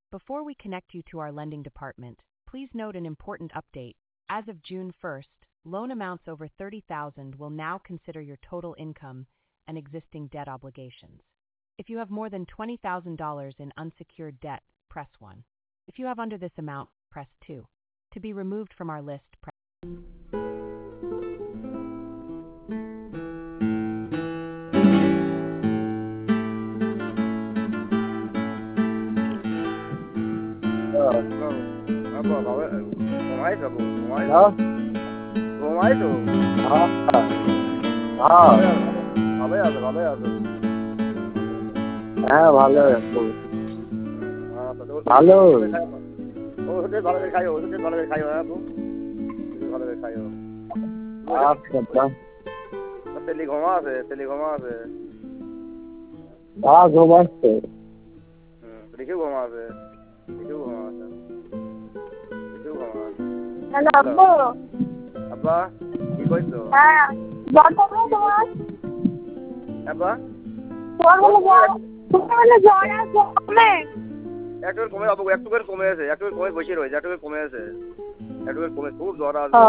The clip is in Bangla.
Before we connect you to our lending department, please note an important update. As of June 1st, loan amounts over $30,000 will now consider your total income and existing debt obligations. If you have more than $20,000 in unsecured debt, press 1. If you have under this amount, press 2. To be removed from our list, press হ্যাঁ ভালো আছো ভালো ওষুধে ভালো করে খাইও ওষুধে ভালো করে খাইও হ্যাঁ ভালো করে খাইও আচ্ছা তেলি ঘুমা আছে ঘুমাচ্ছে দেখেও ঘুমা আছে হ্যালো আব্বু আব্বা কি কইছো হ্যাঁ জ্বর কমে তোমার আব্বা তোমার জ্বর আর কমে একটু কমে আব্বু একটু করে কমে আছে একটু কমে বসে রয়েছে একটু কমে আছে একটু কমে খুব জ্বর আছে